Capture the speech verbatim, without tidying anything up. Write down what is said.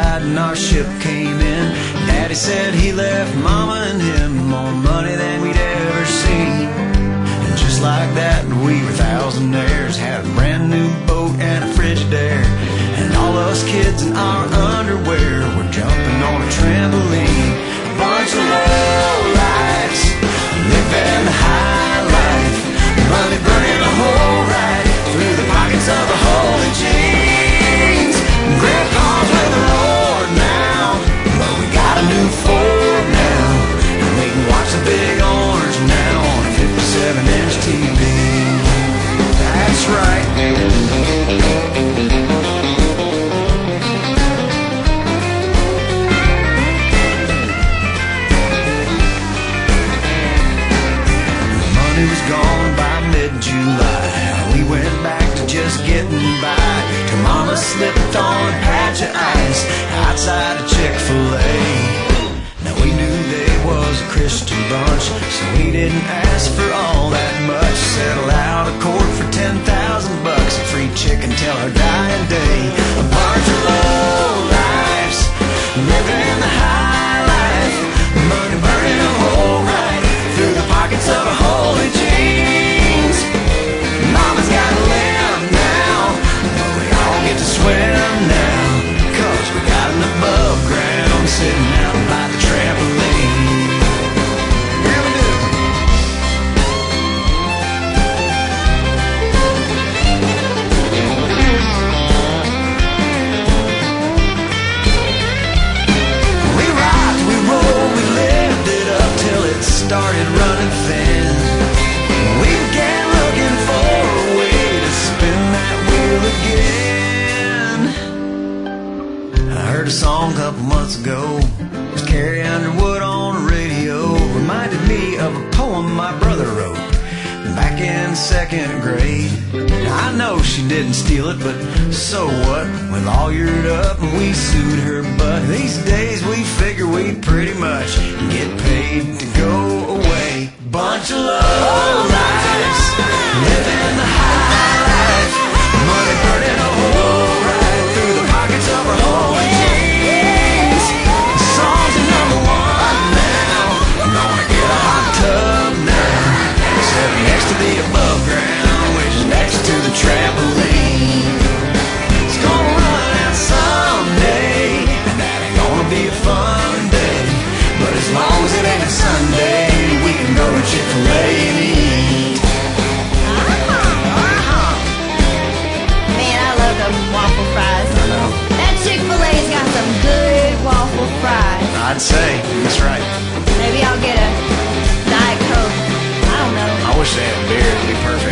died and our ship came in. Daddy said he left Mama and him more money than we'd ever seen. And just like that, we were thousandaires, had a brand new boat and a Frigidaire. And all us kids in our underwear were jumping on a trampoline. A bunch of lowlifes, living the high life, money burning a hole right through the pockets of the holy jeans. Grandpa's with the Lord now, but we got a new Ford now, and we can watch the big orange now on a fifty-seven inch T V. That's right. Money was gone by mid-July. We went back to just getting by, till Mama slipped on a patch of ice outside of Chick-fil-A. Now we knew they was a Christian bunch, so we didn't ask for all that much. Settle out of court for ten thousand bucks, a free chicken till our dying day. A bunch of lowlifes, living the high life, money burning a hole right through the pockets of a holy jeans. Mama's got a limb now, but we all get to swim now, cause we got an above ground sitting out by the trampoline. Yeah, we do. We rocked, we rolled, we lived it up till it started running thin. We began looking for a way to spin that wheel again. I heard a song a couple months ago, it was Carrie Underwood on the radio. Reminded me of a poem my brother wrote back in second grade. I know she didn't steal it, but so what? We lawyered up and we sued her butt. These days we figure we pretty much get paid to go away. Bunch of lowlifes, living the high life, money burning a hole right through the pockets of our holy jeans. The songs are number one now, I'm gonna get a hot tub now, set next to the above ground, which is next to the trampoline. It's gonna run out someday, and that ain't gonna be a fun day, but as long as it ain't a Sunday, we can go to Chick-fil-A and eat. Uh-huh. Man, I love them waffle fries. I know. That Chick-fil-A's got some good waffle fries. I'd say, that's right. Maybe I'll get a Diet Coke. I don't know. I wish they had beer, it'd be perfect.